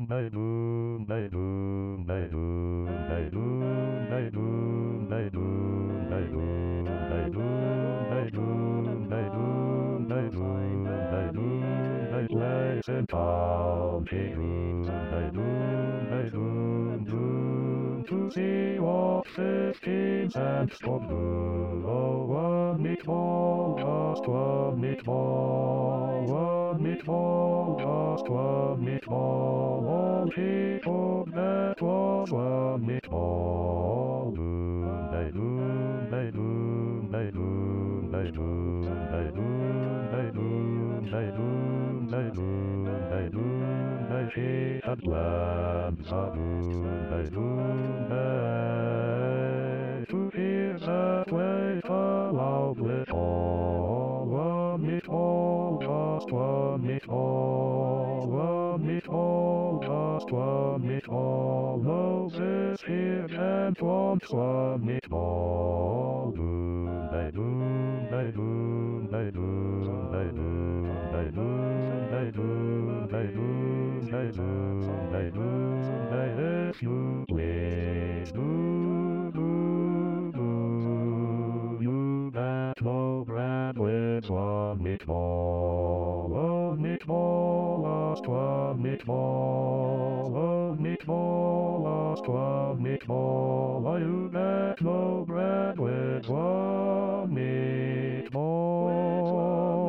and bounty to see what 15 cents for blue. Oh, one meatball, just one meatball, one meatball, just one meatball. All she took that was one meatball. Doom, they doom, they doom, they doom, they doom, they doom, they doom, they doom, they doom, they doom, they she had lambs a doom, they doom, they to hear that way aloud with all one meatball, just one meatball, one meatball, just one meatball. Moses here and wants one meatball. Doom, they doom, they doom, they doom, they doom, they doom, they doom, they doom, they doom, they doom, they if you please you got no bread with one meatball, one meatball, lost one meatball, one meatball, lost one meatball. You got no bread with one meatball.